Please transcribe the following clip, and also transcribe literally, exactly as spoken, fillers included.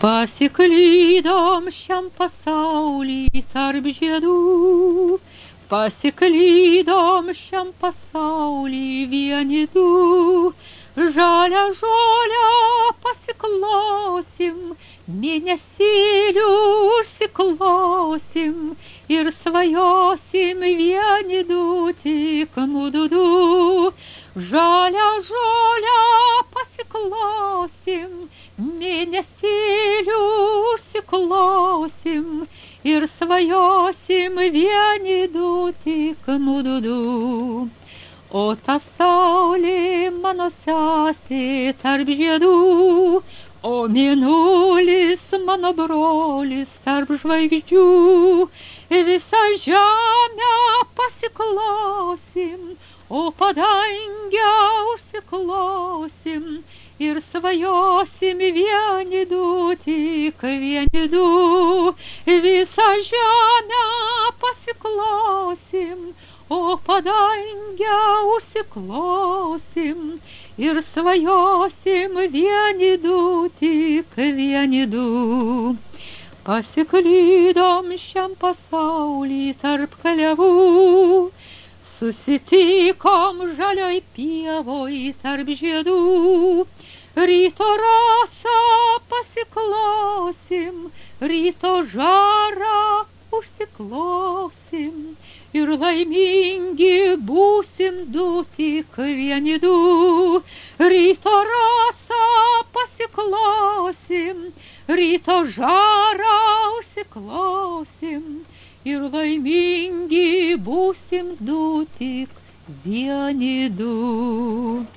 Pasiklydom šiam pasauly tarp žiedų, pasiklydom šiam pasauly vieni du. Žalią žolę pasiklosim, mėnesėlių užsiklosim ir svajosim vieni du, tik mudu du. Žalią žolę pasiklosim, mėnesėlių užsiklosim ir svajosim vieni du, tik mudu du. O ta saulė mano sesė tarp žiedų, o mėnulis mano brolis tarp žvaigždžių. Visą žemę pasiklosim, o padangę užsiklosim ir svajosim vieni du, tik vieni du. Visą žemę pasiklosim, o padangę užsiklosim ir svajosim vieni du, tik vieni du. Pasiklydom šiam pasauly tarp kalevų, susitikom žalioj pievoj tarp žiedų. Ryto rasą pasiklosim, ryto žarą užsiklosim ir laimingi būsim du, tik vieni du. Ryto rasą pasiklosim, ryto žarą užsiklosim ir laimingi būsim du, tik vieni du.